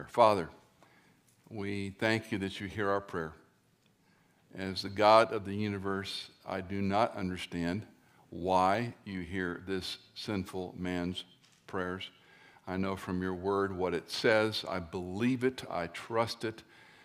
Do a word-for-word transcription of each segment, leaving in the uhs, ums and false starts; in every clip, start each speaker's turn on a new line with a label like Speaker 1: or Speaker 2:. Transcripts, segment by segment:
Speaker 1: Father, we thank you that you hear our prayer. As the God of the universe, I do not understand why you hear this sinful man's prayers. I know from your word what it says. I believe it. I trust it.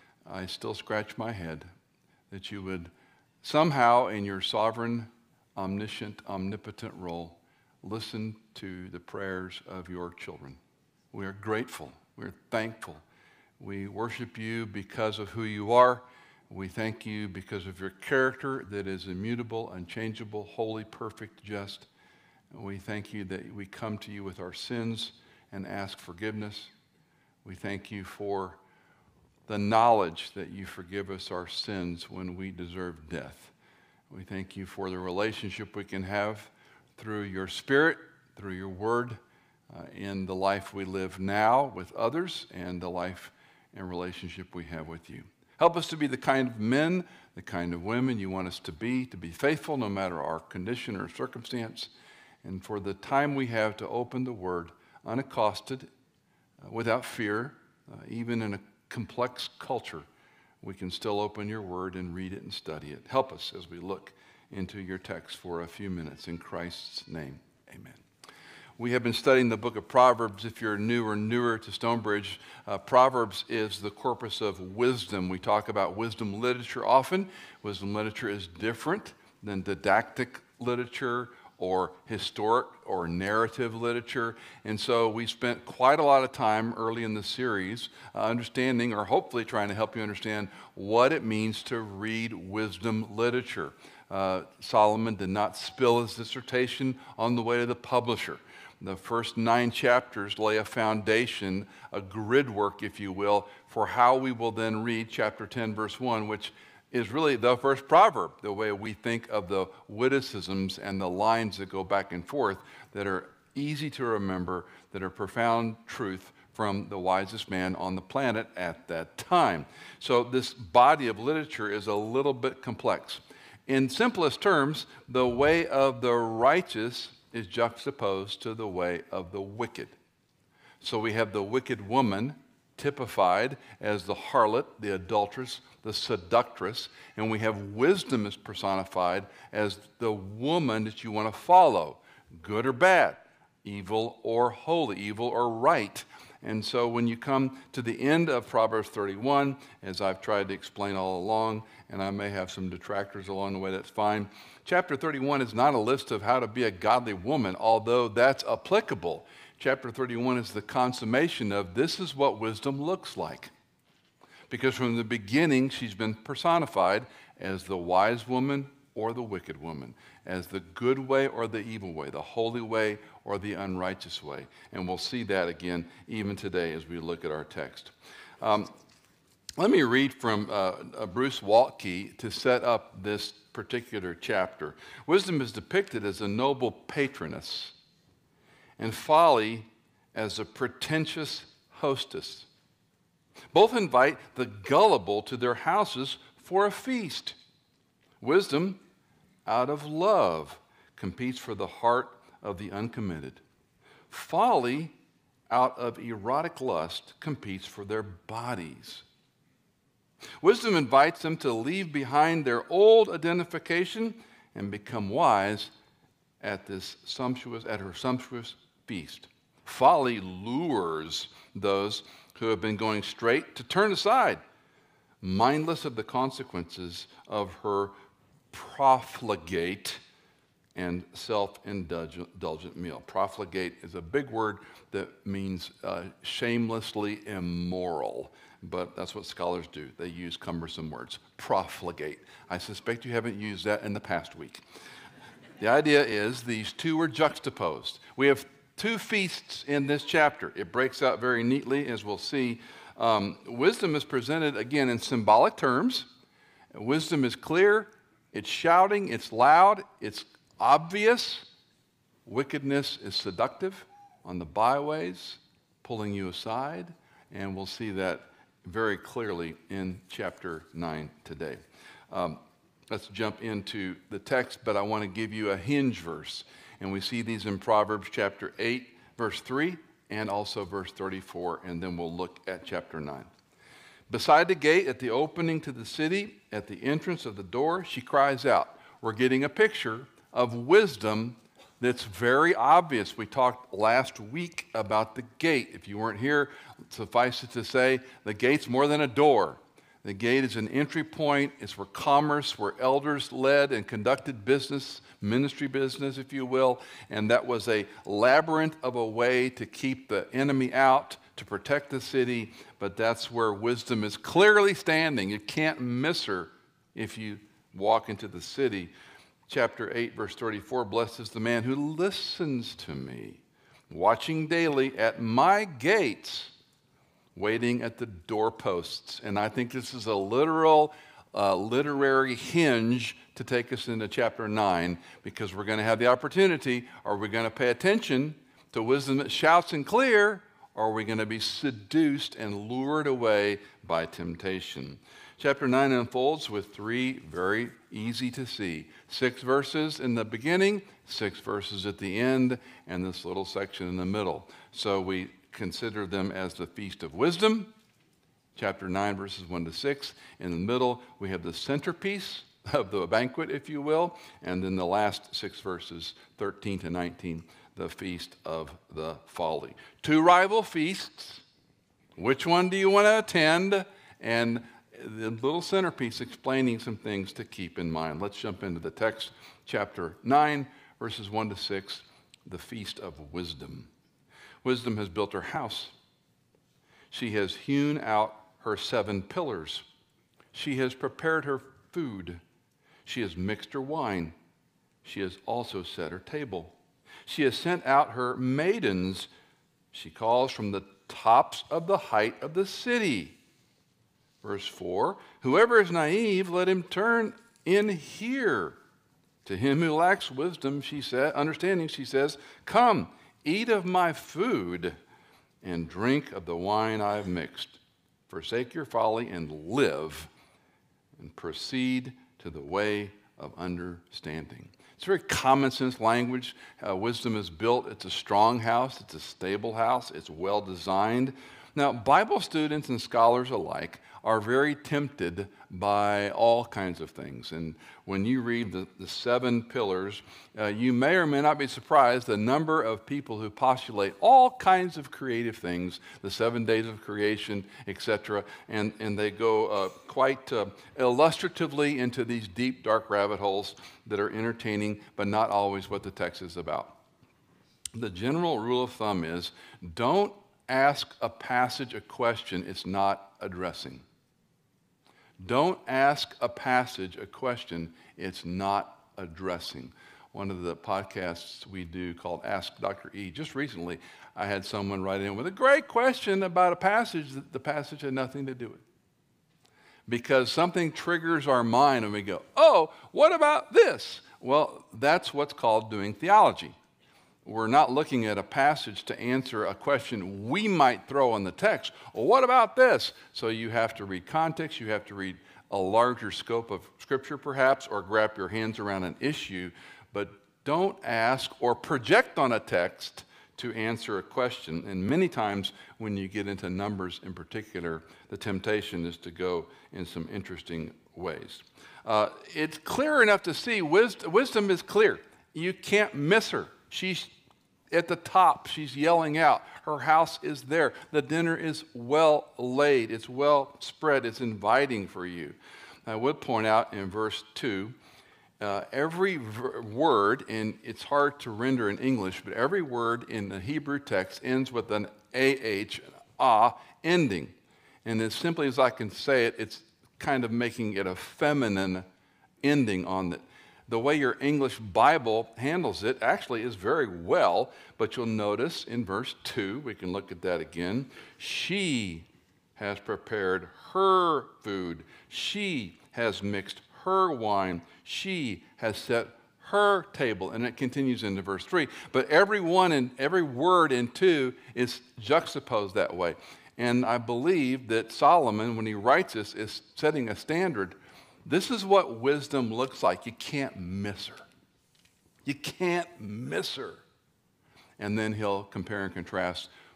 Speaker 1: I still scratch my head that you would somehow, in your sovereign, omniscient, omnipotent role, listen to the prayers of your children. We are grateful. We're thankful. We worship you because of who you are. We thank you because of your character that is immutable, unchangeable, holy, perfect, just. We thank you that we come to you with our sins and ask forgiveness. We thank you for the knowledge that you forgive us our sins when we deserve death. We thank you for the relationship we can have through your Spirit, through your word, uh, in the life we live now with others and the life and relationship we have with you. Help us to be the kind of men, the kind of women you want us to be, to be faithful no matter our condition or circumstance, and for the time we have to open the word unaccosted, uh, without fear, uh, even in a complex culture, we can still open your word and read it and study it. Help us as we look into your text for a few minutes. In Christ's name, amen. We have been studying the book of Proverbs. If you're new or newer to Stonebridge, uh, Proverbs is the corpus of wisdom. We talk about wisdom literature often. Wisdom literature is different than didactic literature or historic or narrative literature. And so we spent quite a lot of time early in the series uh, understanding, or hopefully trying to help you understand, what it means to read wisdom literature. Uh, Solomon did not spill his dissertation on the way to the publisher. The first nine chapters lay a foundation, a grid work, if you will, for how we will then read chapter ten, verse one, which is really the first proverb, the way we think of the witticisms and the lines that go back and forth that are easy to remember, that are profound truth from the wisest man on the planet at that time. So this body of literature is a little bit complex. In simplest terms, the way of the righteous is juxtaposed to the way of the wicked. So we have the wicked woman typified as the harlot, the adulteress, the seductress, and we have wisdom is personified as the woman that you want to follow, good or bad, evil or holy, evil or right. And so when you come to the end of Proverbs thirty-one, as I've tried to explain all along, and I may have some detractors along the way, that's fine. Chapter thirty-one is not a list of how to be a godly woman, although that's applicable. Chapter thirty-one is the consummation of this is what wisdom looks like. Because from the beginning, she's been personified as the wise woman or the wicked woman, as the good way or the evil way, the holy way or the unrighteous way. And we'll see that again even today as we look at our text. Um, let me read from uh, Bruce Waltke to set up this particular chapter. Wisdom is depicted as a noble patroness, and folly as a pretentious hostess. Both invite the gullible to their houses for a feast. Wisdom, out of love, competes for the heart of the uncommitted. Folly, out of erotic lust, competes for their bodies. Wisdom invites them to leave behind their old identification and become wise at this sumptuous, at her sumptuous feast. Folly lures those who have been going straight to turn aside, mindless of the consequences of her profligate and self-indulgent meal. Profligate is a big word that means uh, shamelessly immoral, but that's what scholars do. They use cumbersome words. Profligate. I suspect you haven't used that in the past week. The idea is these two are juxtaposed. We have two feasts in this chapter. It breaks out very neatly, as we'll see. Um, wisdom is presented, again, in symbolic terms. Wisdom is clear, it's shouting, it's loud, it's obvious. Wickedness is seductive on the byways, pulling you aside, and we'll see that very clearly in chapter nine today. Um, let's jump into the text, but I want to give you a hinge verse. And we see these in Proverbs chapter eight, verse three, and also verse thirty-four, and then we'll look at chapter nine. Beside the gate at the opening to the city, at the entrance of the door, she cries out. We're getting a picture of wisdom that's very obvious. We talked last week about the gate. If you weren't here, suffice it to say, the gate's more than a door. The gate is an entry point. It's where commerce, where elders led and conducted business, ministry business, if you will, and that was a labyrinth of a way to keep the enemy out, to protect the city, but that's where wisdom is clearly standing. You can't miss her if you walk into the city. Chapter eight, verse thirty-four, blessed is the man who listens to me, watching daily at my gates, waiting at the doorposts. And I think this is a literal, uh, literary hinge to take us into chapter nine, because we're going to have the opportunity. Are we going to pay attention to wisdom that shouts and clear, or are we going to be seduced and lured away by temptation? Chapter nine unfolds with three very easy to see. Six verses in the beginning, six verses at the end, and this little section in the middle. So we consider them as the Feast of Wisdom, chapter nine, verses one to six. In the middle, we have the centerpiece of the banquet, if you will, and then the last six verses, thirteen to nineteen, the Feast of the Folly. Two rival feasts. Which one do you want to attend? And the little centerpiece explaining some things to keep in mind. Let's jump into the text, chapter nine, verses one to six, the Feast of Wisdom. Wisdom has built her house. She has hewn out her seven pillars. She has prepared her food. She has mixed her wine. She has also set her table. She has sent out her maidens. She calls from the tops of the height of the city. Verse four, whoever is naive, let him turn in here. To him who lacks wisdom, she said, understanding, she says, come, eat of my food and drink of the wine I have mixed. Forsake your folly and live, and proceed to the way of understanding. It's very common sense language. Uh, wisdom is built. It's a strong house. It's a stable house. It's well designed. Now, Bible students and scholars alike are very tempted by all kinds of things. And when you read the, the seven pillars, uh, you may or may not be surprised the number of people who postulate all kinds of creative things, the seven days of creation, et cetera, and, and they go uh, quite uh, illustratively into these deep, dark rabbit holes that are entertaining, but not always what the text is about. The general rule of thumb is, don't ask a passage a question it's not addressing. Don't ask a passage a question it's not addressing. One of the podcasts we do called Ask Doctor E, just recently I had someone write in with a great question about a passage that the passage had nothing to do with. Because something triggers our mind and we go, oh, what about this? Well, that's what's called doing theology. We're not looking at a passage to answer a question we might throw on the text. Well, what about this? So you have to read context, you have to read a larger scope of Scripture perhaps, or grab your hands around an issue, but don't ask or project on a text to answer a question. And many times when you get into Numbers in particular, the temptation is to go in some interesting ways. Uh, it's clear enough to see, wisdom, wisdom is clear. You can't miss her. She's at the top. She's yelling out. Her house is there. The dinner is well laid. It's well spread. It's inviting for you. I would point out in verse two, uh, every ver- word, and it's hard to render in English, but every word in the Hebrew text ends with an ah, ah ending. And as simply as I can say it, it's kind of making it a feminine ending on it. The way your English Bible handles it actually is very well, but you'll notice in verse two, we can look at that again, she has prepared her food. She has mixed her wine. She has set her table. And it continues into verse three. But every one and every word in two is juxtaposed that way. And I believe that Solomon, when he writes this, is setting a standard. This is what wisdom looks like. You can't miss her. You can't miss her. And then he'll compare and contrast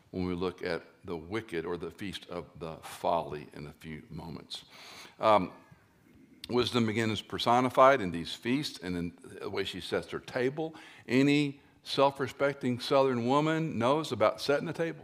Speaker 1: when we look at the wicked or the feast of the folly in a few moments. Um, wisdom, again, is personified in these feasts and in the way she sets her table. Any self-respecting Southern woman knows about setting a table.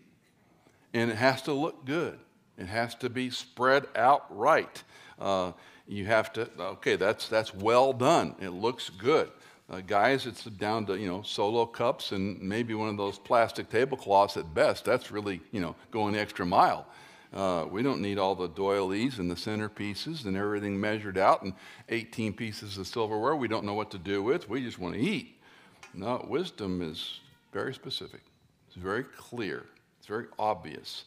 Speaker 1: And it has to look good. It has to be spread out right. Uh, you have to, okay, that's, that's well done. It looks good. Uh, guys, it's down to, you know, solo cups and maybe one of those plastic tablecloths at best. That's really, you know, going the extra mile. Uh, we don't need all the doilies and the centerpieces and everything measured out and eighteen pieces of silverware we don't know what to do with. We just want to eat. No, wisdom is very specific. It's very clear. It's very obvious.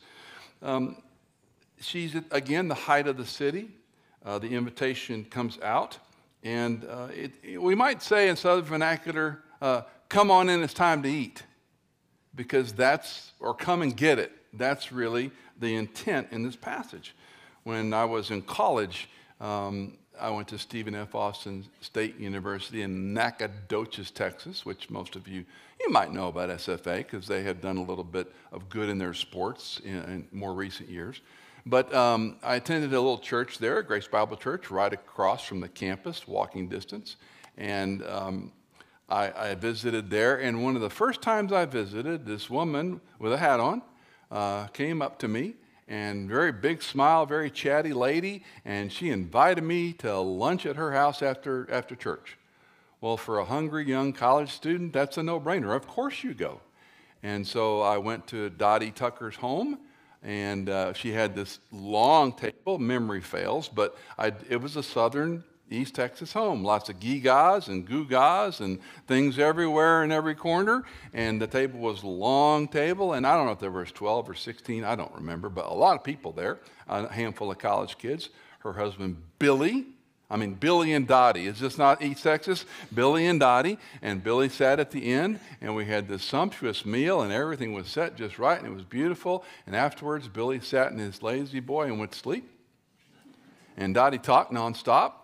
Speaker 1: Um, she's, at, again, the height of the city. Uh, the invitation comes out. And uh, it, it, we might say in Southern vernacular, uh, come on in, it's time to eat. Because that's, or come and get it. That's really the intent in this passage. When I was in college, um, I went to Stephen F. Austin State University in Nacogdoches, Texas, which most of you, you might know about S F A because they have done a little bit of good in their sports in, in more recent years. But um, I attended a little church there, Grace Bible Church, right across from the campus, walking distance. And um, I, I visited there. And one of the first times I visited, this woman with a hat on uh, came up to me, and very big smile, very chatty lady, and she invited me to lunch at her house after, after church. Well, for a hungry young college student, that's a no-brainer. Of course you go. And so I went to Dottie Tucker's home. And uh, she had this long table, memory fails, but I, it was a southern East Texas home. Lots of gigas and gugas and things everywhere in every corner. And the table was a long table, and I don't know if there was twelve or sixteen, I don't remember, but a lot of people there, a handful of college kids. Her husband, Billy, I mean, Billy and Dottie. Is this not East Texas? Billy and Dottie. And Billy sat at the end, and we had this sumptuous meal, and everything was set just right, and it was beautiful. And afterwards, Billy sat in his lazy boy and went to sleep. And Dottie talked nonstop.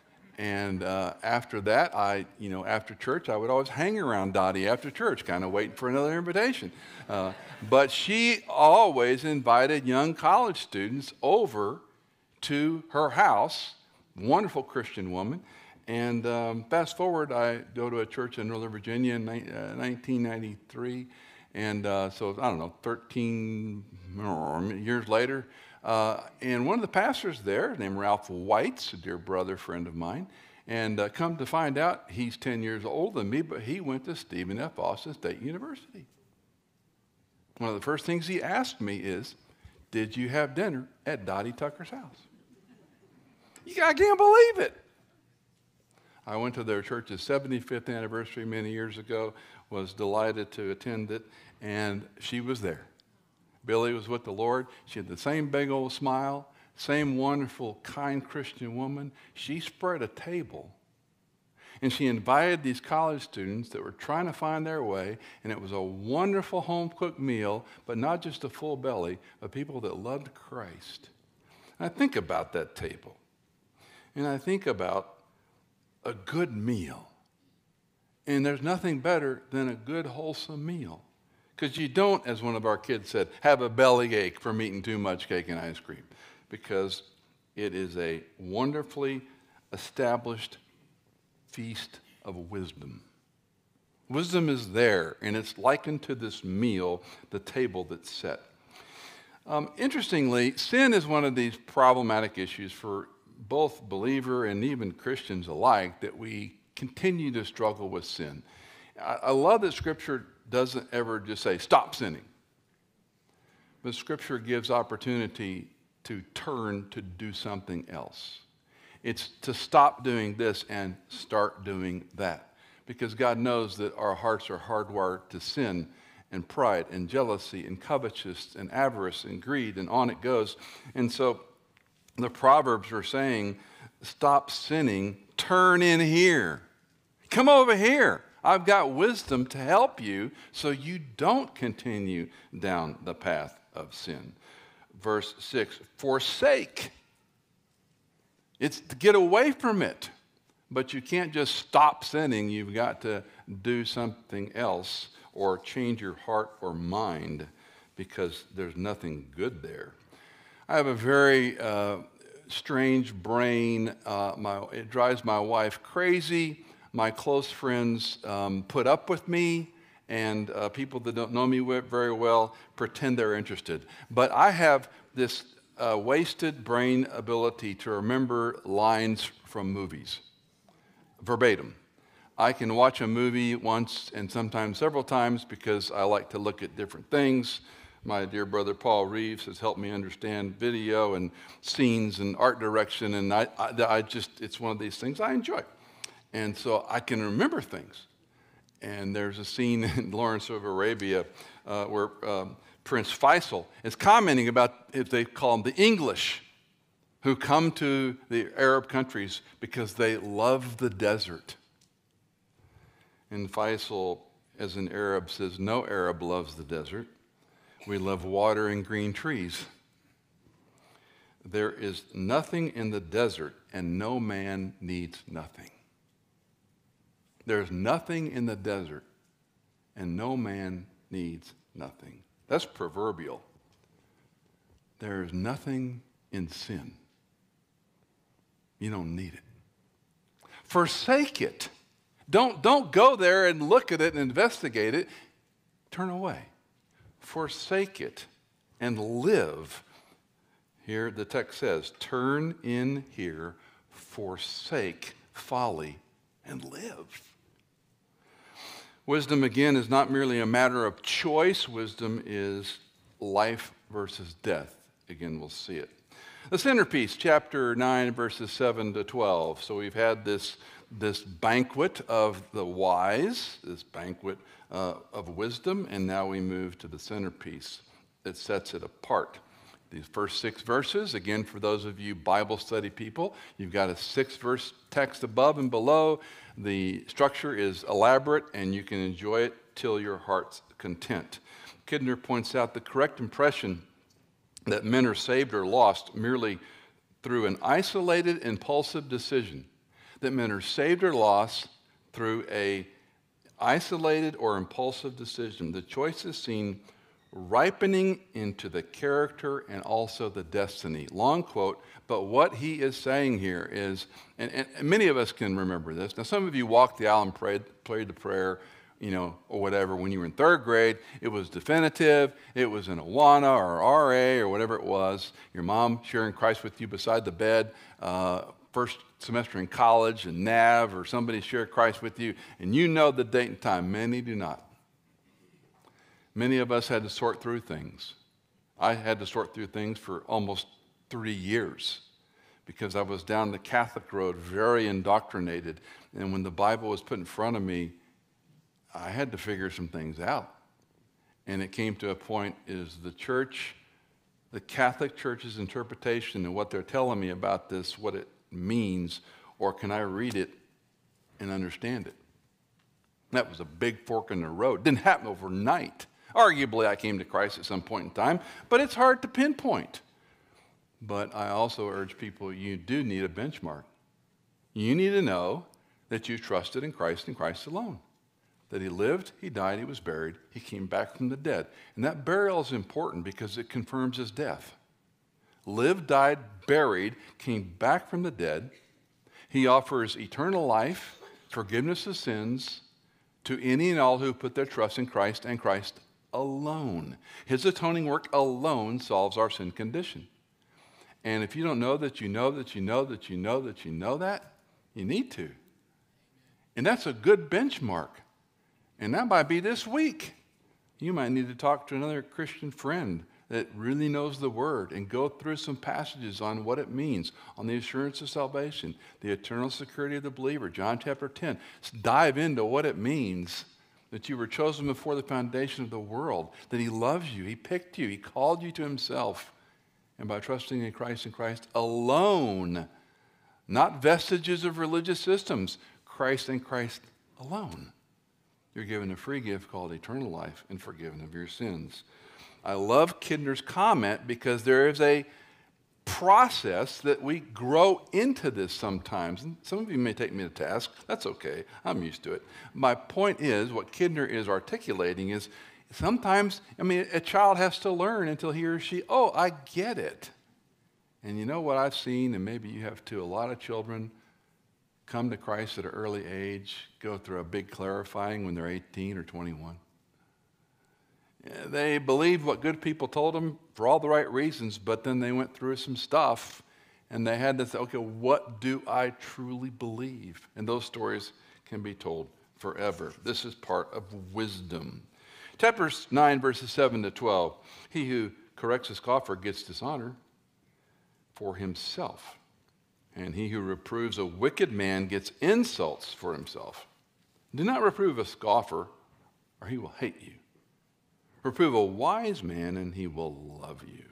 Speaker 1: And uh, after that, I, you know, after church, I would always hang around Dottie after church, kind of waiting for another invitation. Uh, but she always invited young college students over to her house. Wonderful Christian woman. And um, fast forward, I go to a church in Northern Virginia in ni- uh, nineteen ninety-three. And uh, so, I don't know, thirteen years later. Uh, and one of the pastors there, named Ralph Weitz, a dear brother, friend of mine, and uh, come to find out, he's ten years older than me, but he went to Stephen F. Austin State University. One of the first things he asked me is, did you have dinner at Dottie Tucker's house? I can't believe it. I went to their church's seventy-fifth anniversary many years ago, was delighted to attend it, and she was there. Billy was with the Lord. She had the same big old smile, same wonderful, kind Christian woman. She spread a table, and she invited these college students that were trying to find their way, and it was a wonderful home-cooked meal, but not just a full belly, but people that loved Christ. And I think about that table. And I think about a good meal. And there's nothing better than a good, wholesome meal. Because you don't, as one of our kids said, have a belly ache from eating too much cake and ice cream. Because it is a wonderfully established feast of wisdom. Wisdom is there, and it's likened to this meal, the table that's set. Um, interestingly, sin is one of these problematic issues for both believer and even Christians alike, that we continue to struggle with sin. I, I love that Scripture doesn't ever just say, stop sinning. But Scripture gives opportunity to turn to do something else. It's to stop doing this and start doing that. Because God knows that our hearts are hardwired to sin and pride and jealousy and covetousness and avarice and greed, and on it goes. And so the Proverbs are saying, stop sinning, turn in here. Come over here. I've got wisdom to help you so you don't continue down the path of sin. Verse six, forsake. It's to get away from it. But you can't just stop sinning. You've got to do something else or change your heart or mind because there's nothing good there. I have a very uh, strange brain. Uh, my, it drives my wife crazy. My close friends um, put up with me, and uh, people that don't know me very well pretend they're interested. But I have this uh, wasted brain ability to remember lines from movies, verbatim. I can watch a movie once and sometimes several times because I like to look at different things. My dear brother Paul Reeves has helped me understand video and scenes and art direction, and I, I, I just, it's one of these things I enjoy. And so I can remember things. And there's a scene in Lawrence of Arabia uh, where um, Prince Faisal is commenting about, if they call them the English, who come to the Arab countries because they love the desert. And Faisal, as an Arab, says, no Arab loves the desert. We love water and green trees. There is nothing in the desert, and no man needs nothing. There's nothing in the desert, and no man needs nothing. That's proverbial. There is nothing in sin. You don't need it. Forsake it. Don't, don't go there and look at it and investigate it. Turn away. Forsake it and live. Here the text says, turn in here, forsake folly, and live. Wisdom, again, is not merely a matter of choice. Wisdom is life versus death. Again, we'll see it. The centerpiece, chapter nine, verses seven to twelve. So we've had this, this banquet of the wise, this banquet uh, of wisdom, and now we move to the centerpiece that sets it apart. These first six verses, again, for those of you Bible study people, you've got a six-verse text above and below. The structure is elaborate, and you can enjoy it till your heart's content. Kidner points out the correct impression that men are saved or lost merely through an isolated, impulsive decision. That men are saved or lost through a isolated or impulsive decision. The choice is seen ripening into the character and also the destiny. Long quote, but what he is saying here is, and, and many of us can remember this. Now, some of you walked the aisle and prayed, prayed the prayer, you know, or whatever, when you were in third grade. It was definitive. It was an Awana or R A or whatever it was. Your mom sharing Christ with you beside the bed, uh, first semester in college, and Nav or somebody shared Christ with you, and you know the date and time. Many do not. Many of us had to sort through things. I had to sort through things for almost three years because I was down the Catholic road, very indoctrinated. And when the Bible was put in front of me, I had to figure some things out. And it came to a point, is the church, the Catholic Church's interpretation and what they're telling me about this, what it means, or can I read it and understand it? That was a big fork in the road. Didn't happen overnight. Arguably, I came to Christ at some point in time, but it's hard to pinpoint. But I also urge people, you do need a benchmark. You need to know that you trusted in Christ and Christ alone. That he lived, he died, he was buried, he came back from the dead. And that burial is important because it confirms his death. Lived, died, buried, came back from the dead. He offers eternal life, forgiveness of sins, to any and all who put their trust in Christ and Christ alone. His atoning work alone solves our sin condition. And if you don't know that you know that you know that you know that you know that, you need to. And that's a good benchmark. And that might be this week. You might need to talk to another Christian friend that really knows the Word and go through some passages on what it means, on the assurance of salvation, the eternal security of the believer, John chapter ten. Let's dive into what it means that you were chosen before the foundation of the world, that he loves you, he picked you, he called you to himself. And by trusting in Christ and Christ alone, not vestiges of religious systems, Christ and Christ alone, you're given a free gift called eternal life and forgiven of your sins. I love Kidner's comment because there is a process that we grow into this sometimes. And some of you may take me to task. That's okay. I'm used to it. My point is, what Kidner is articulating is, Sometimes, I mean, a child has to learn until he or she, oh, I get it. And you know what I've seen, and maybe you have too, a lot of children come to Christ at an early age, go through a big clarifying when they're eighteen or twenty-one. They believed what good people told them for all the right reasons, but then they went through some stuff, and they had to say, okay, what do I truly believe? And those stories can be told forever. This is part of wisdom. Chapter nine, verses seven to twelve. He who corrects a scoffer gets dishonor for himself, and he who reproves a wicked man gets insults for himself. Do not reprove a scoffer, or he will hate you. Reprove a wise man, and he will love you.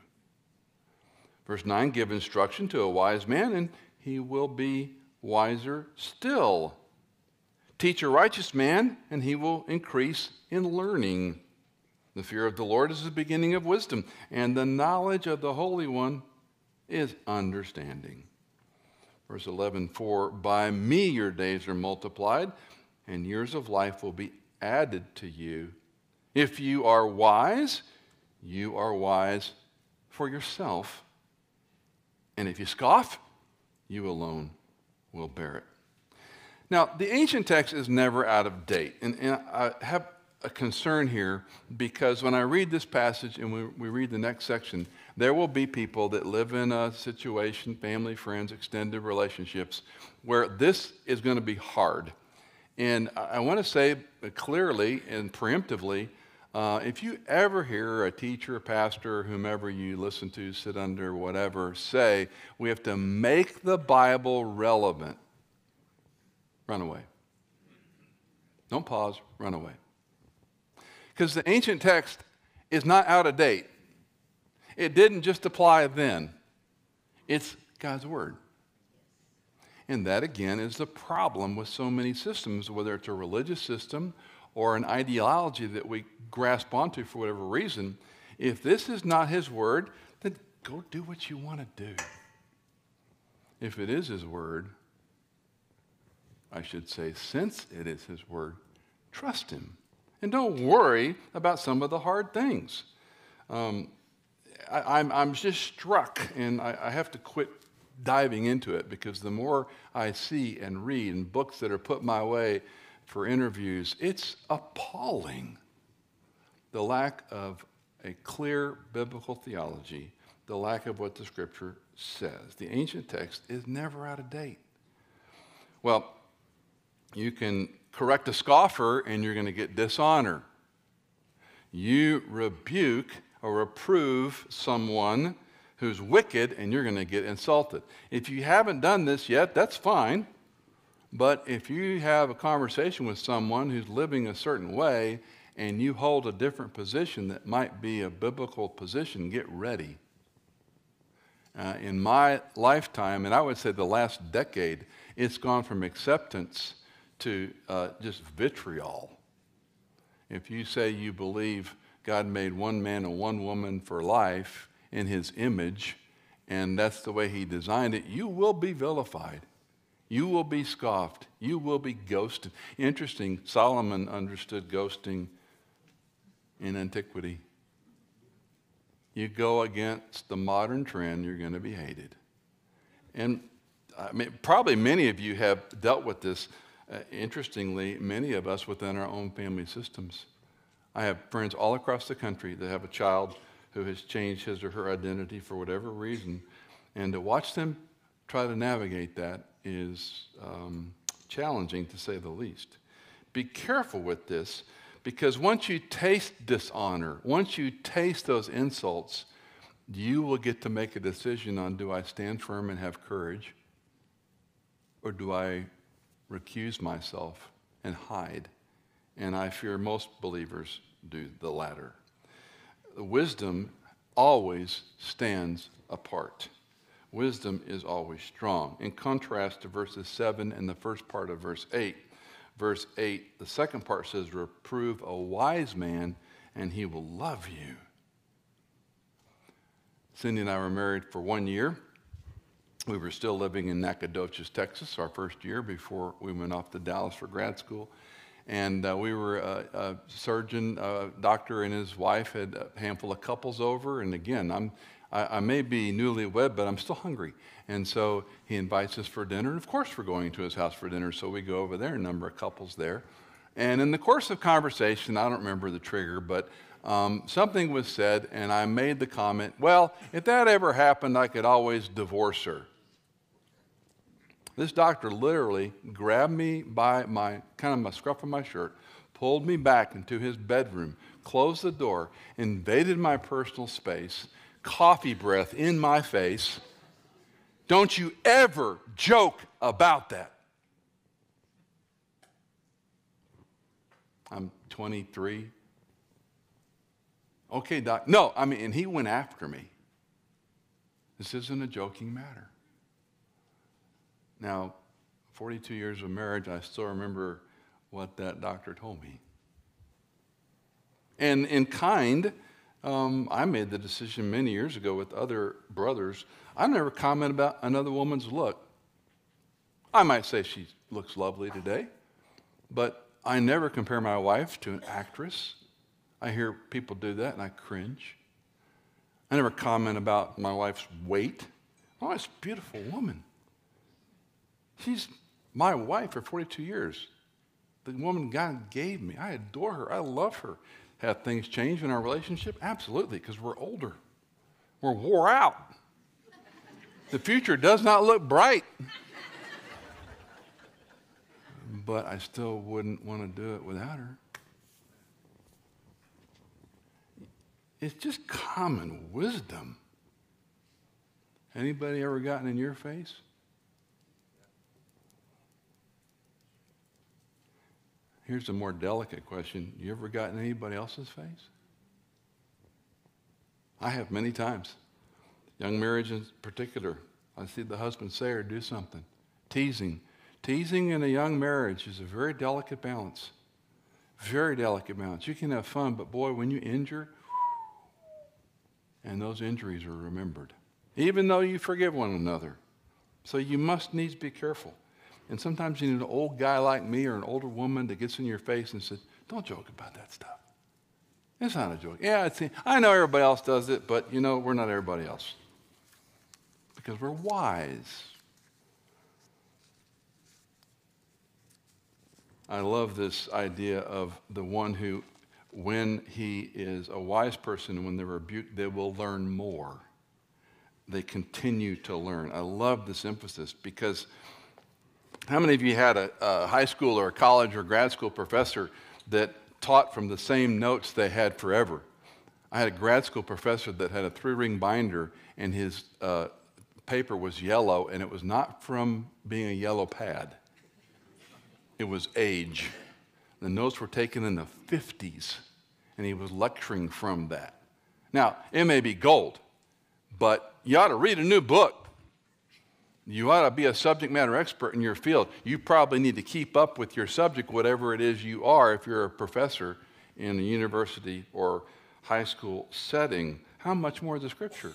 Speaker 1: Verse nine, give instruction to a wise man, and he will be wiser still. Teach a righteous man, and he will increase in learning. The fear of the Lord is the beginning of wisdom, and the knowledge of the Holy One is understanding. Verse eleven, for by me your days are multiplied, and years of life will be added to you. If you are wise, you are wise for yourself. And if you scoff, you alone will bear it. Now, the ancient text is never out of date. And, and I have a concern here because when I read this passage and we, we read the next section, there will be people that live in a situation, family, friends, extended relationships, where this is going to be hard. And I, I want to say clearly and preemptively, Uh, if you ever hear a teacher, a pastor, whomever you listen to, sit under, whatever, say, we have to make the Bible relevant, run away. Don't pause, run away. Because the ancient text is not out of date. It didn't just apply then. It's God's Word. And that, again, is the problem with so many systems, whether it's a religious system or an ideology that we grasp onto for whatever reason. If this is not His Word, then go do what you want to do. If it is His Word, I should say, since it is His Word, trust Him. And don't worry about some of the hard things. Um, I, I'm, I'm just struck, and I, I have to quit diving into it because the more I see and read and books that are put my way for interviews, it's appalling. The lack of a clear biblical theology, the lack of what the Scripture says. The ancient text is never out of date. Well, you can correct a scoffer and you're going to get dishonor. You rebuke or reprove someone who's wicked and you're going to get insulted. If you haven't done this yet, that's fine. But if you have a conversation with someone who's living a certain way and you hold a different position that might be a biblical position, get ready. Uh, in my lifetime, and I would say the last decade, it's gone from acceptance to uh, just vitriol. If you say you believe God made one man and one woman for life in His image, and that's the way He designed it, you will be vilified. You will be scoffed. You will be ghosted. Interesting, Solomon understood ghosting in antiquity. You go against the modern trend, you're going to be hated. And I mean, probably many of you have dealt with this. Uh, interestingly, many of us within our own family systems. I have friends all across the country that have a child who has changed his or her identity for whatever reason. And to watch them try to navigate that is um, challenging, to say the least. Be careful with this, because once you taste dishonor, once you taste those insults, you will get to make a decision on, do I stand firm and have courage, or do I recuse myself and hide? And I fear most believers do the latter. Wisdom always stands apart. Wisdom is always strong. In contrast to verses seven and the first part of verse eight, verse eight, the second part says, reprove a wise man and he will love you. Cindy and I were married for one year. We were still living in Nacogdoches, Texas, our first year before we went off to Dallas for grad school. And uh, we were a, a surgeon, a doctor and his wife had a handful of couples over. And again, I'm, I, I may be newlywed, but I'm still hungry. And so he invites us for dinner. And of course, we're going to his house for dinner. So we go over there, a number of couples there. And in the course of conversation, I don't remember the trigger, but um, something was said, and I made the comment, well, if that ever happened, I could always divorce her. This doctor literally grabbed me by my, kind of my scruff of my shirt, pulled me back into his bedroom, closed the door, invaded my personal space, coffee breath in my face. Don't you ever joke about that. I'm twenty-three. Okay, doc. No, I mean, and he went after me. This isn't a joking matter. Now, forty-two years of marriage, I still remember what that doctor told me. And in kind, um, I made the decision many years ago with other brothers. I never comment about another woman's look. I might say she looks lovely today, but I never compare my wife to an actress. I hear people do that, and I cringe. I never comment about my wife's weight. My wife's a beautiful woman. She's my wife for forty-two years. The woman God gave me. I adore her. I love her. Have things changed in our relationship? Absolutely, because we're older. We're wore out. The future does not look bright. But I still wouldn't want to do it without her. It's just common wisdom. Anybody ever gotten in your face? Here's a more delicate question. You ever gotten in anybody else's face? I have many times. Young marriage in particular. I see the husband say or do something. Teasing. Teasing in a young marriage is a very delicate balance. Very delicate balance. You can have fun, but boy, when you injure, and those injuries are remembered, even though you forgive one another. So you must needs be careful. And sometimes you need an old guy like me or an older woman that gets in your face and says, don't joke about that stuff. It's not a joke. Yeah, it's, I know everybody else does it, but you know, we're not everybody else. Because we're wise. I love this idea of the one who, when he is a wise person, when they're rebuked, they will learn more. They continue to learn. I love this emphasis because how many of you had a, a high school or a college or grad school professor that taught from the same notes they had forever? I had a grad school professor that had a three-ring binder, and his uh, paper was yellow, and it was not from being a yellow pad. It was age. The notes were taken in the fifties, and he was lecturing from that. Now, it may be gold, but you ought to read a new book. You ought to be a subject matter expert in your field. You probably need to keep up with your subject, whatever it is you are, if you're a professor in a university or high school setting. How much more the Scripture?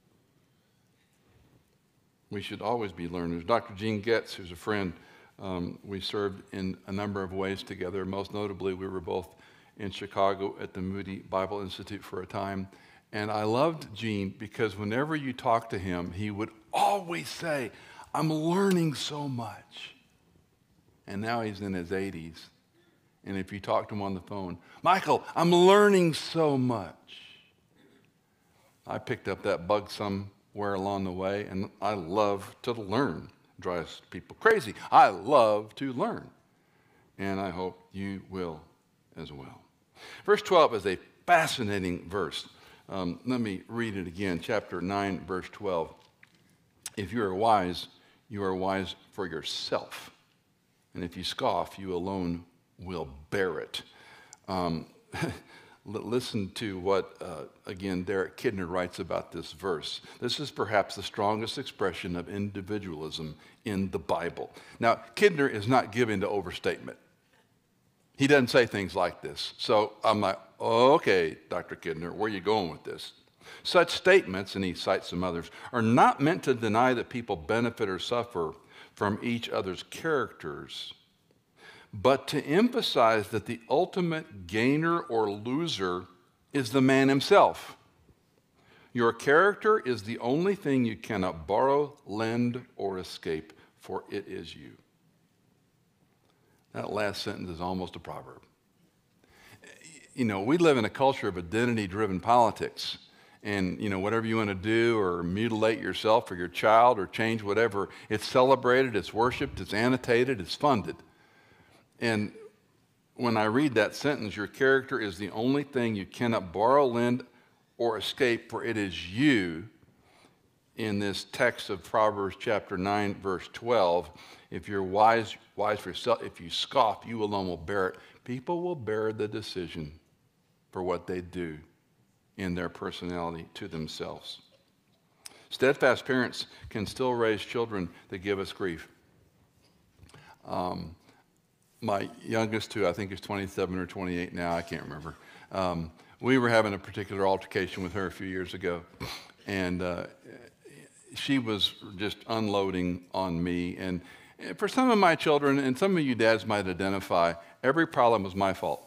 Speaker 1: We should always be learners. Doctor Gene Getz, who's a friend, um, we served in a number of ways together. Most notably, we were both in Chicago at the Moody Bible Institute for a time. And I loved Gene because whenever you talk to him, he would always say, I'm learning so much. And now he's in his eighties. And if you talk to him on the phone, Michael, I'm learning so much. I picked up that bug somewhere along the way, and I love to learn. It drives people crazy. I love to learn. And I hope you will as well. Verse twelve is a fascinating verse. Um, let me read it again, chapter nine, verse twelve. If you are wise, you are wise for yourself. And if you scoff, you alone will bear it. Um, listen to what, uh, again, Derek Kidner writes about this verse. This is perhaps the strongest expression of individualism in the Bible. Now, Kidner is not given to overstatement. He doesn't say things like this. So I'm like, oh, okay, Doctor Kidner, where are you going with this? Such statements, and he cites some others, are not meant to deny that people benefit or suffer from each other's characters, but to emphasize that the ultimate gainer or loser is the man himself. Your character is the only thing you cannot borrow, lend, or escape, for it is you. That last sentence is almost a proverb. You know, we live in a culture of identity-driven politics. And, you know, whatever you want to do or mutilate yourself or your child or change whatever, it's celebrated, it's worshiped, it's annotated, it's funded. And when I read that sentence, your character is the only thing you cannot borrow, lend, or escape, for it is you, in this text of Proverbs chapter nine, verse twelve, if you're wise, wise for yourself, if you scoff, you alone will bear it. People will bear the decision for what they do in their personality to themselves. Steadfast parents can still raise children that give us grief. Um, my youngest two, I think is twenty-seven or twenty-eight now, I can't remember. Um, we were having a particular altercation with her a few years ago, and uh, she was just unloading on me. And for some of my children, and some of you dads might identify, every problem was my fault.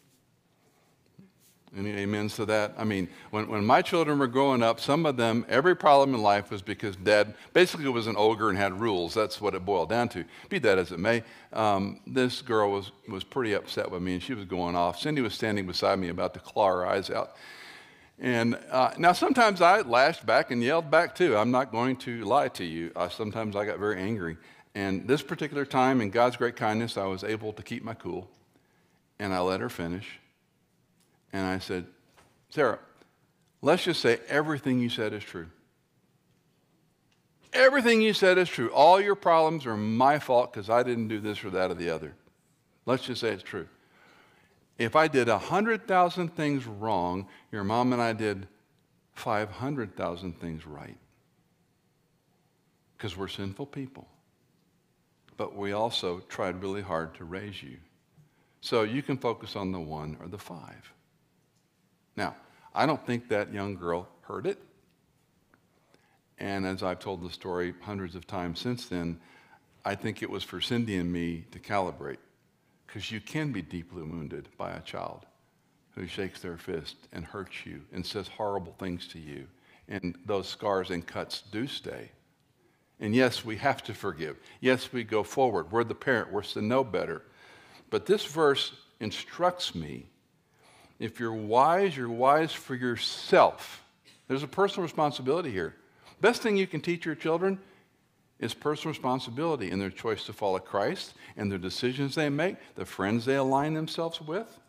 Speaker 1: Any amens to that? I mean, when, when my children were growing up, some of them, every problem in life was because dad basically was an ogre and had rules. That's what it boiled down to. Be that as it may, um, this girl was, was pretty upset with me, and she was going off. Cindy was standing beside me about to claw her eyes out. And uh, now sometimes I lashed back and yelled back too. I'm not going to lie to you. Uh, sometimes I got very angry. And this particular time, in God's great kindness, I was able to keep my cool, and I let her finish. And I said, Sarah, let's just say everything you said is true. Everything you said is true. All your problems are my fault because I didn't do this or that or the other. Let's just say it's true. If I did one hundred thousand things wrong, your mom and I did five hundred thousand things right. Because we're sinful people. But we also tried really hard to raise you. So you can focus on the one or the five. Now, I don't think that young girl heard it. And as I've told the story hundreds of times since then, I think it was for Cindy and me to calibrate. Because you can be deeply wounded by a child who shakes their fist and hurts you and says horrible things to you. And those scars and cuts do stay. And yes, we have to forgive. Yes, we go forward. We're the parent. We're to know better. But this verse instructs me, if you're wise, you're wise for yourself. There's a personal responsibility here. Best thing you can teach your children is personal responsibility in their choice to follow Christ and their decisions they make, the friends they align themselves with.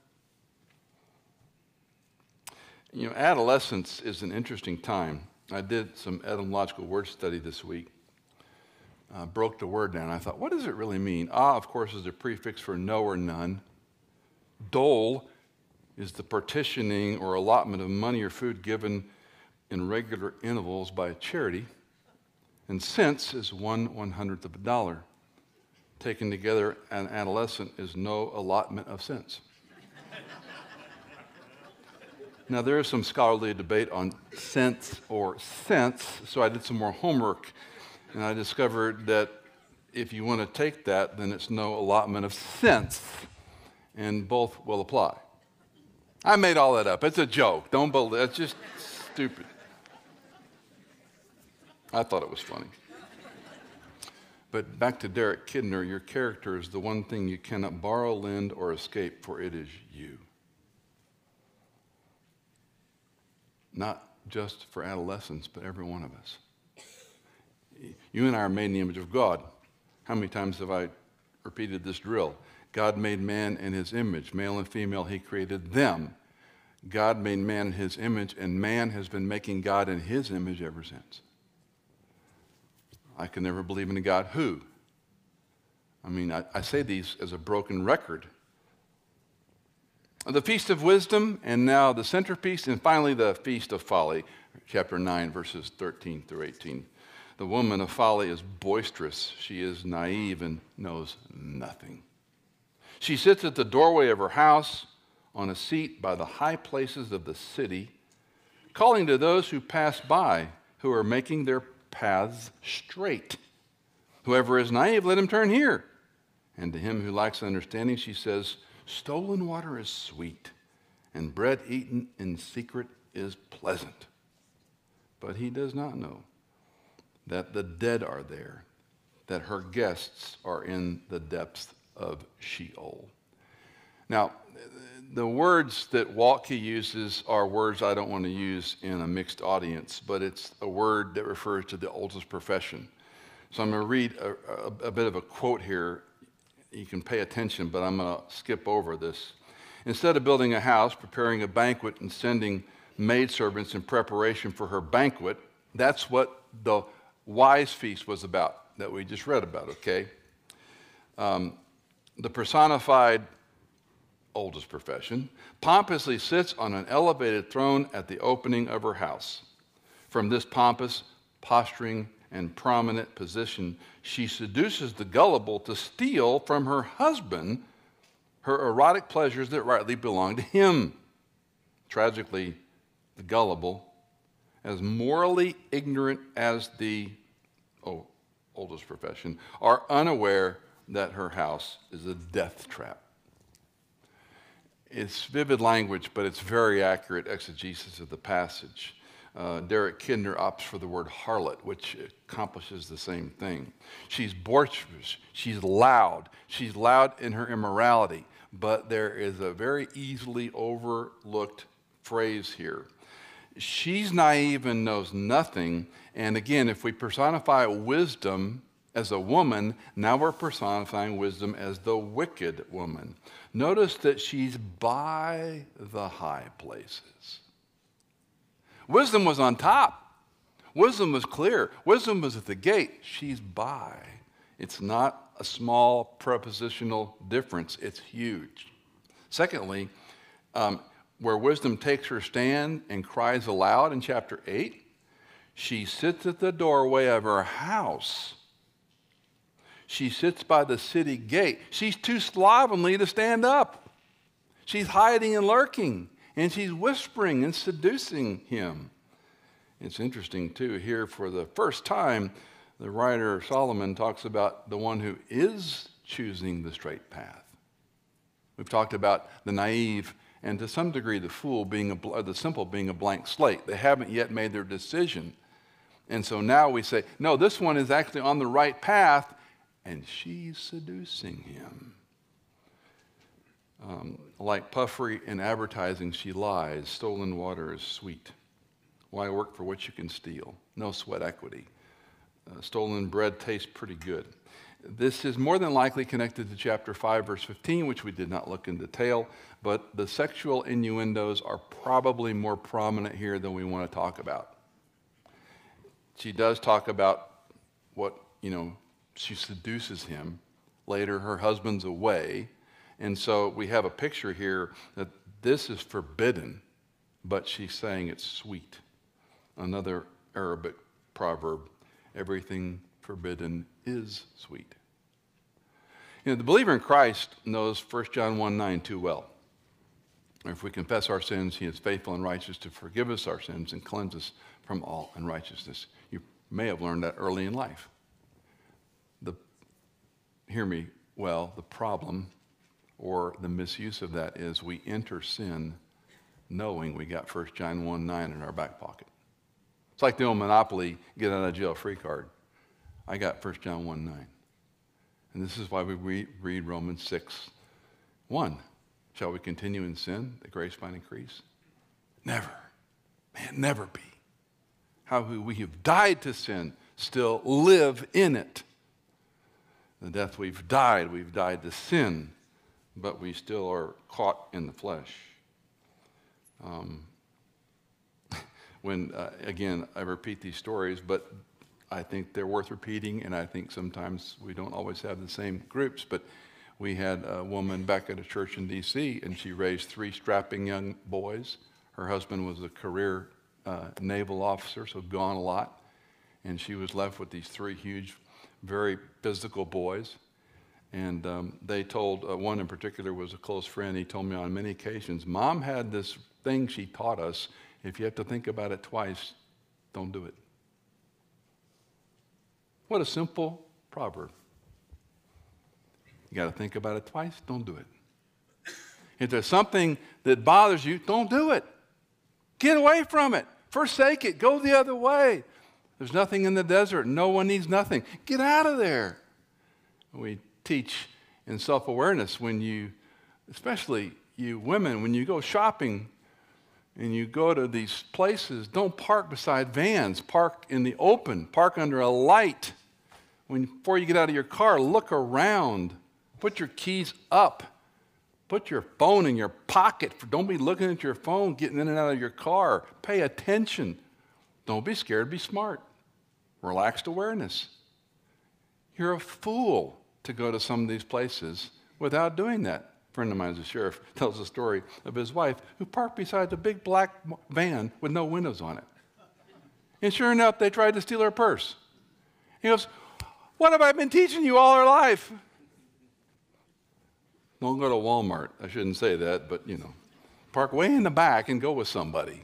Speaker 1: You know, adolescence is an interesting time. I did some etymological word study this week. Uh, broke the word down. I thought, what does it really mean? Ah, of course, is a prefix for no or none. Dole is the partitioning or allotment of money or food given in regular intervals by a charity. And cents is one one-hundredth of a dollar. Taken together, an adolescent is no allotment of cents. Now, there is some scholarly debate on cents or cents, so I did some more homework, and I discovered that if you want to take that, then it's no allotment of cents, and both will apply. I made all that up. It's a joke. Don't believe. It's just stupid. I thought it was funny. But back to Derek Kidner, your character is the one thing you cannot borrow, lend, or escape, for it is you. Not just for adolescents, but every one of us. You and I are made in the image of God. How many times have I repeated this drill? God made man in his image. Male and female, he created them. God made man in his image, and man has been making God in his image ever since. I can never believe in a God who. I mean, I, I say these as a broken record. The Feast of Wisdom, and now the centerpiece, and finally the Feast of Folly, chapter nine, verses thirteen through eighteen. The woman of folly is boisterous. She is naive and knows nothing. She sits at the doorway of her house on a seat by the high places of the city, calling to those who pass by, who are making their paths straight. Whoever is naive, let him turn here, And to him who lacks understanding, she says, stolen water is sweet, and bread eaten in secret is pleasant. But he does not know that the dead are there, that her guests are in the depths of Sheol. Now, the words that Waltke uses are words I don't want to use in a mixed audience, but it's a word that refers to the oldest profession. So I'm going to read a, a, a bit of a quote here. You can pay attention, but I'm going to skip over this. Instead of building a house, preparing a banquet, and sending maidservants in preparation for her banquet, that's what the wise feast was about that we just read about, okay? Um, the personified oldest profession pompously sits on an elevated throne at the opening of her house. From this pompous, posturing, and prominent position, she seduces the gullible to steal from her husband her erotic pleasures that rightly belong to him. Tragically, the gullible, as morally ignorant as the oh, oldest profession, are unaware that her house is a death trap. It's vivid language, but it's very accurate exegesis of the passage. Uh, Derek Kidner opts for the word harlot, which accomplishes the same thing. She's boisterous, she's loud, she's loud in her immorality, but there is a very easily overlooked phrase here. She's naive and knows nothing, and again, if we personify wisdom as a woman, now we're personifying wisdom as the wicked woman. Notice that she's by the high places. Wisdom was on top. Wisdom was clear. Wisdom was at the gate. She's by. It's not a small prepositional difference. It's huge. Secondly, um, where wisdom takes her stand and cries aloud in chapter eight, she sits at the doorway of her house. She sits by the city gate. She's too slovenly to stand up. She's hiding and lurking, and she's whispering and seducing him. It's interesting, too, here for the first time, the writer Solomon talks about the one who is choosing the straight path. We've talked about the naive and to some degree the fool being a, or the simple being a blank slate. They haven't yet made their decision. And so now we say, no, this one is actually on the right path, and she's seducing him. Um, like puffery in advertising, she lies. Stolen water is sweet. Why work for what you can steal? No sweat equity. Uh, stolen bread tastes pretty good. This is more than likely connected to chapter five, verse fifteen, which we did not look in detail, but the sexual innuendos are probably more prominent here than we want to talk about. She does talk about what, you know, she seduces him. Later, her husband's away. And so we have a picture here that this is forbidden, but she's saying it's sweet. Another Arabic proverb, everything forbidden is sweet. You know, the believer in Christ knows First John one nine too well. If we confess our sins, he is faithful and righteous to forgive us our sins and cleanse us from all unrighteousness. You may have learned that early in life. The, hear me well, the problem or the misuse of that is we enter sin knowing we got First John one nine in our back pocket. It's like the old Monopoly get out of jail free card. I got First John one nine. And this is why we read, read Romans six one. Shall we continue in sin that grace might increase? Never. Man, never be. How we have died to sin, still live in it. The death we've died, we've died to sin, but we still are caught in the flesh. Um, when, uh, again, I repeat these stories, but I think they're worth repeating, and I think sometimes we don't always have the same groups, but we had a woman back at a church in D C, and she raised three strapping young boys. Her husband was a career uh, naval officer, so gone a lot, and she was left with these three huge, very physical boys. And um, they told, uh, one in particular was a close friend, he told me on many occasions, Mom had this thing she taught us, if you have to think about it twice, don't do it. What a simple proverb. You got to think about it twice. Don't do it. If there's something that bothers you, don't do it. Get away from it. Forsake it. Go the other way. There's nothing in the desert. No one needs nothing. Get out of there. We teach in self-awareness when you, especially you women, when you go shopping and you go to these places, don't park beside vans. Park in the open. Park under a light. When, before you get out of your car, look around. Put your keys up. Put your phone in your pocket. Don't be looking at your phone, getting in and out of your car. Pay attention. Don't be scared. Be smart. Relaxed awareness. You're a fool to go to some of these places without doing that. A friend of mine, the sheriff, tells a story of his wife who parked beside a big black van with no windows on it. And sure enough, they tried to steal her purse. He goes, "What have I been teaching you all her life?" Don't go to Walmart. I shouldn't say that, but, you know, park way in the back and go with somebody.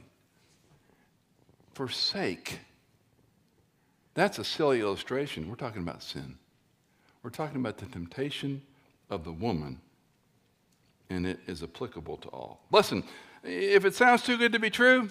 Speaker 1: Forsake. That's a silly illustration. We're talking about sin. We're talking about the temptation of the woman, and it is applicable to all. Listen, if it sounds too good to be true,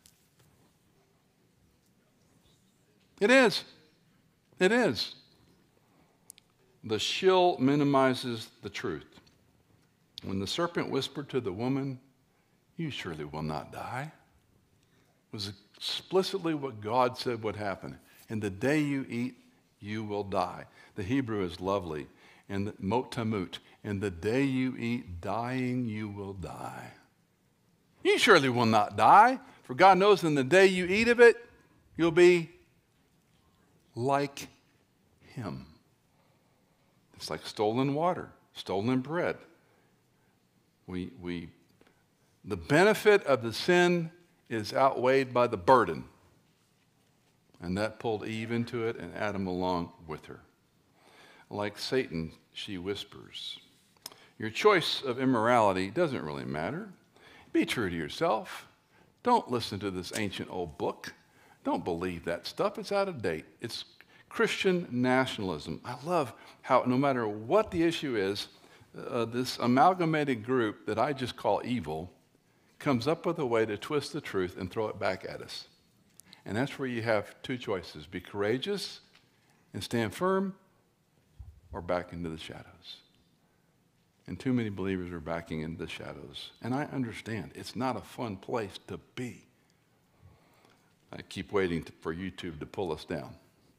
Speaker 1: it is. It is. The shill minimizes the truth. When the serpent whispered to the woman, "You surely will not die," was explicitly what God said would happen. And the day you eat, you will die. The Hebrew is lovely, and mot tamut. And the day you eat, dying, you will die. You surely will not die, for God knows in the day you eat of it, you'll be like him. It's like stolen water, stolen bread. We, we, the benefit of the sin is outweighed by the burden. And that pulled Eve into it and Adam along with her. Like Satan, she whispers. Your choice of immorality doesn't really matter. Be true to yourself. Don't listen to this ancient old book. Don't believe that stuff. It's out of date. It's Christian nationalism. I love how no matter what the issue is, Uh, this amalgamated group that I just call evil comes up with a way to twist the truth and throw it back at us. And that's where you have two choices. Be courageous and stand firm, or back into the shadows. And too many believers are backing into the shadows. And I understand. It's not a fun place to be. I keep waiting to, for YouTube to pull us down.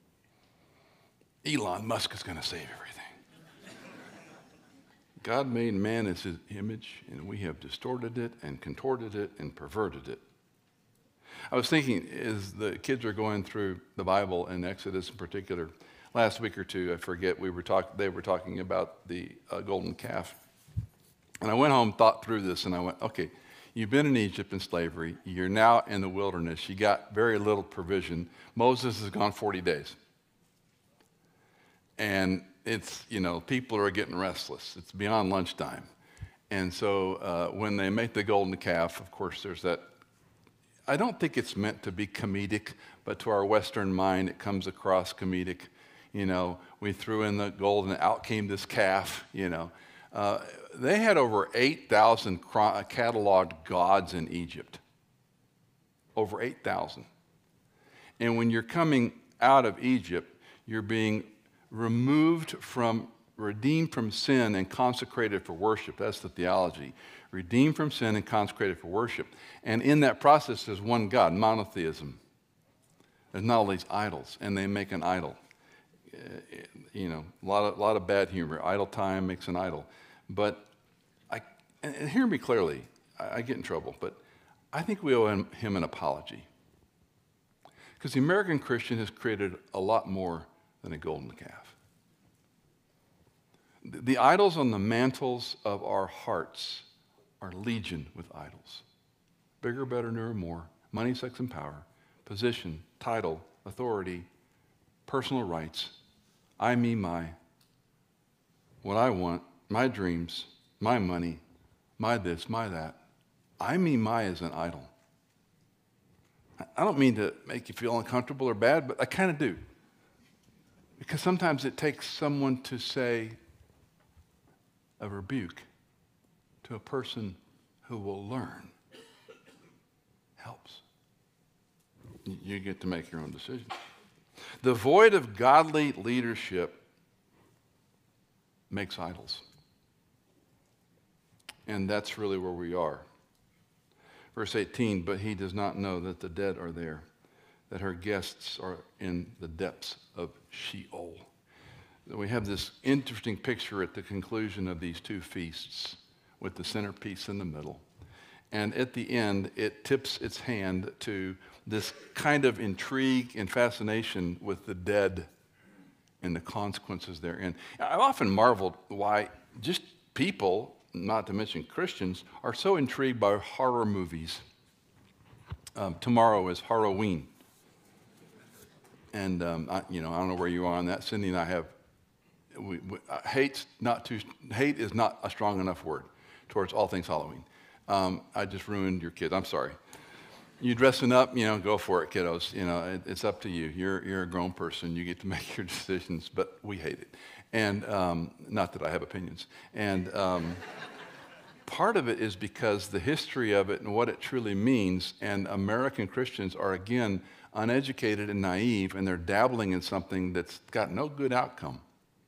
Speaker 1: Elon Musk is going to save everything. God made man as his image, and we have distorted it and contorted it and perverted it. I was thinking, as the kids are going through the Bible, and Exodus in particular, last week or two, I forget, we were talk, they were talking about the uh, golden calf. And I went home, thought through this, and I went, okay, you've been in Egypt in slavery. You're now in the wilderness. You got very little provision. Moses has gone forty days. And it's, you know, people are getting restless. It's beyond lunchtime. And so uh, when they make the golden calf, of course, there's that. I don't think it's meant to be comedic, but to our Western mind, it comes across comedic. You know, we threw in the gold and out came this calf, you know. Uh, they had over eight thousand cataloged gods in Egypt. Over eight thousand. And when you're coming out of Egypt, you're being removed from, redeemed from sin and consecrated for worship. That's the theology. Redeemed from sin and consecrated for worship. And in that process, there's one God, monotheism. There's not all these idols, and they make an idol. Uh, you know, a lot of, a lot of bad humor. Idle time makes an idol. But, I, and hear me clearly, I, I get in trouble, but I think we owe him, him an apology. Because the American Christian has created a lot more than a golden calf. The, the idols on the mantles of our hearts are legion with idols. Bigger, better, newer, more. Money, sex, and power. Position, title, authority, personal rights. I, me, my. What I want, my dreams, my money, my this, my that. I, me, my is an idol. I don't mean to make you feel uncomfortable or bad, but I kind of do. Because sometimes it takes someone to say, of rebuke to a person who will learn helps. You get to make your own decision. The void of godly leadership makes idols. And that's really where we are. Verse eighteen, but he does not know that the dead are there, that her guests are in the depths of Sheol. We have this interesting picture at the conclusion of these two feasts with the centerpiece in the middle. And at the end, it tips its hand to this kind of intrigue and fascination with the dead and the consequences therein. I've often marveled why just people, not to mention Christians, are so intrigued by horror movies. Um, tomorrow is Halloween. And, um, I, you know, I don't know where you are on that. Cindy and I have, we, we, uh, hate's not too, hate is not a strong enough word towards all things Halloween. Um, I just ruined your kids. I'm sorry. You dressing up, you know, go for it, kiddos. You know, it, it's up to you. You're you're a grown person. You get to make your decisions, but we hate it. And um, not that I have opinions. And um, part of it is because the history of it and what it truly means, and American Christians are, again, uneducated and naive, and they're dabbling in something that's got no good outcome.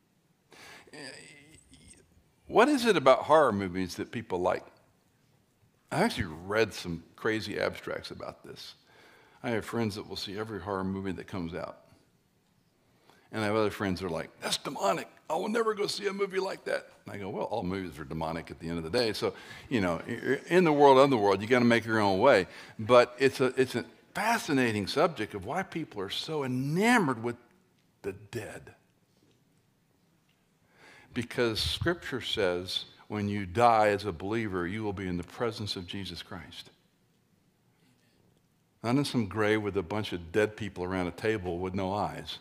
Speaker 1: What is it about horror movies that people like? I actually read some crazy abstracts about this. I have friends that will see every horror movie that comes out. And I have other friends that are like, that's demonic. I will never go see a movie like that. And I go, well, all movies are demonic at the end of the day. So, you know, in the world, of the world, you got to make your own way. But it's a, it's a fascinating subject of why people are so enamored with the dead. Because Scripture says, when you die as a believer, you will be in the presence of Jesus Christ. Not in some grave with a bunch of dead people around a table with no eyes.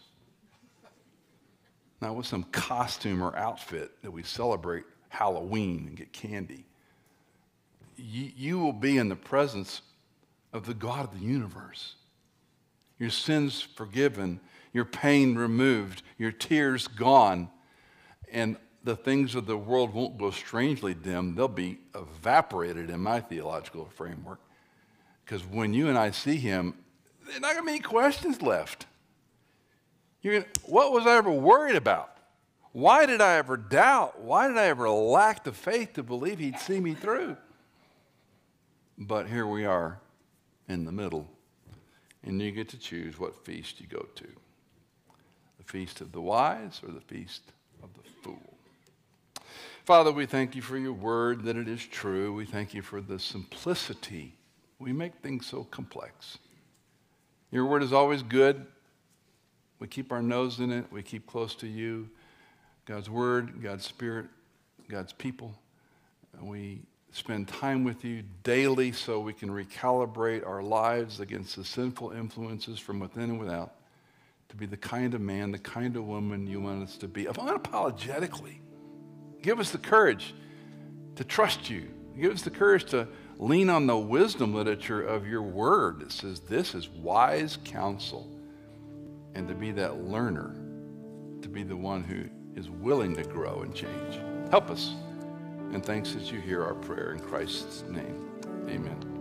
Speaker 1: Not with some costume or outfit that we celebrate Halloween and get candy. You, you will be in the presence of the God of the universe. Your sins forgiven, your pain removed, your tears gone, and the things of the world won't go strangely dim. They'll be evaporated in my theological framework. Because when you and I see him, there's not going to be any questions left. You're gonna, what was I ever worried about? Why did I ever doubt? Why did I ever lack the faith to believe he'd see me through? But here we are in the middle, and you get to choose what feast you go to. The feast of the wise or the feast of the fool. Father, we thank you for your word, that it is true. We thank you for the simplicity. We make things so complex. Your word is always good. We keep our nose in it. We keep close to you. God's word, God's spirit, God's people. And we spend time with you daily so we can recalibrate our lives against the sinful influences from within and without to be the kind of man, the kind of woman you want us to be, unapologetically. Give us the courage to trust you. Give us the courage to lean on the wisdom literature of your word that says this is wise counsel, and to be that learner, to be the one who is willing to grow and change. Help us. And thanks that you hear our prayer in Christ's name. Amen.